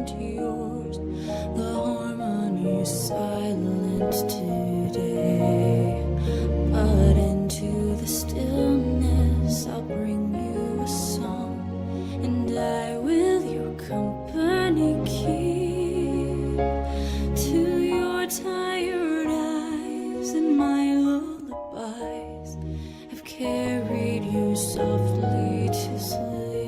into yours. The harmony is silent today, but into the stillness I'll bring you a song, and I will your company keep. To your tired eyes and my lullabies have carried you softly to sleep.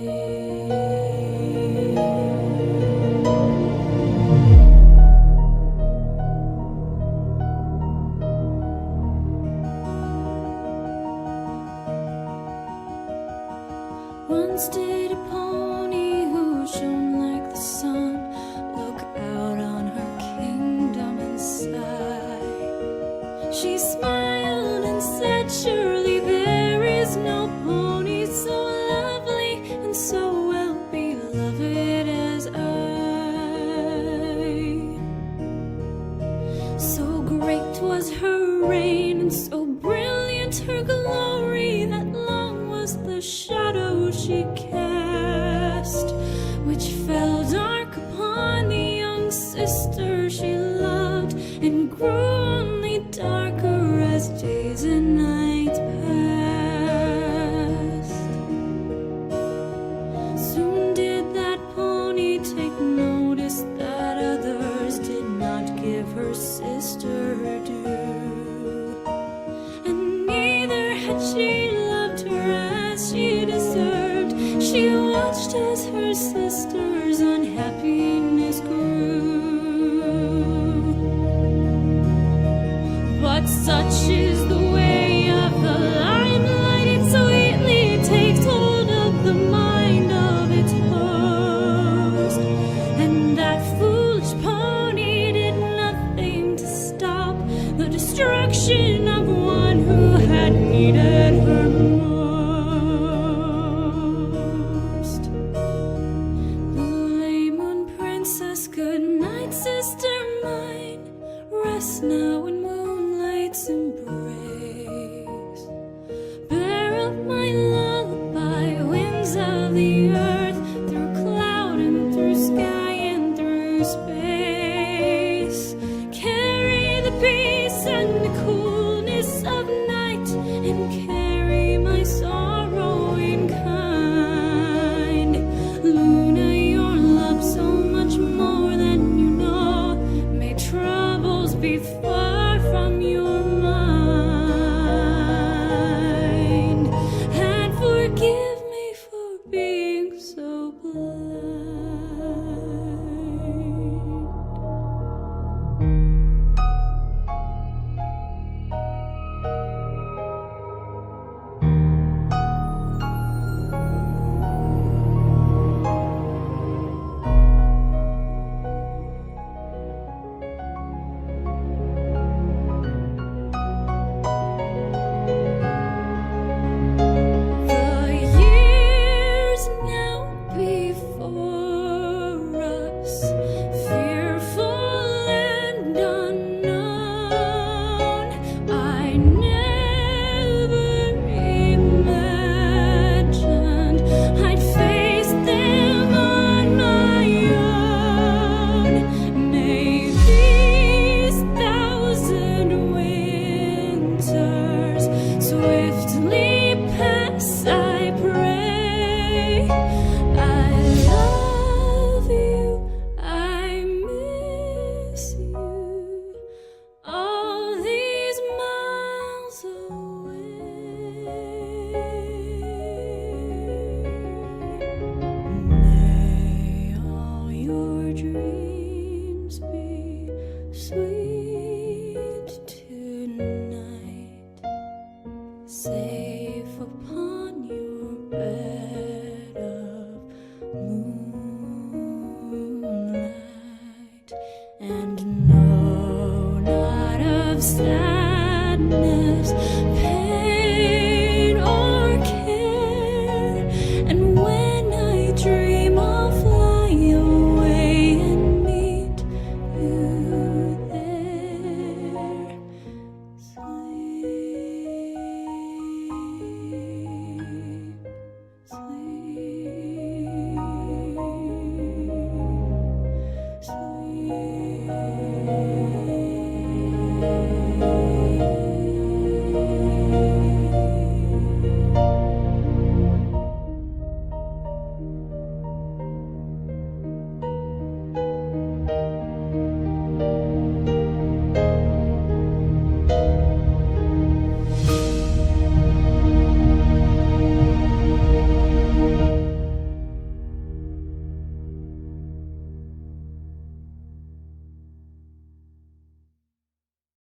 Once did a pony who shone like the sun look out on her kingdom and sigh. She smiled and said, surely there is no pony so lovely and so well beloved as I. So great was her reign and so brilliant her glory that long was the shadow she cast, which fell dark upon the young sister she loved, and grew only darker as days and nights passed. Soon did that pony take notice that others did not give her sister her due, and neither had she loved her as she deserved. She watched as her sister's unhappiness grew. But such is the way of the limelight, it sweetly takes hold of the mind of its host, and that foolish pony did nothing to stop the destruction of one who had needed her most. Blue moon princess, good night, sister mine. Rest now in moonlight's embrace. Bear up my lullaby, winds of the earth, through cloud and through sky and through space. Carry the peace and the coolness of night, and carry my sorrow in kind. Luna, your love so much more than you know. May troubles be far from your mind, and forgive me for being so blind. sadness.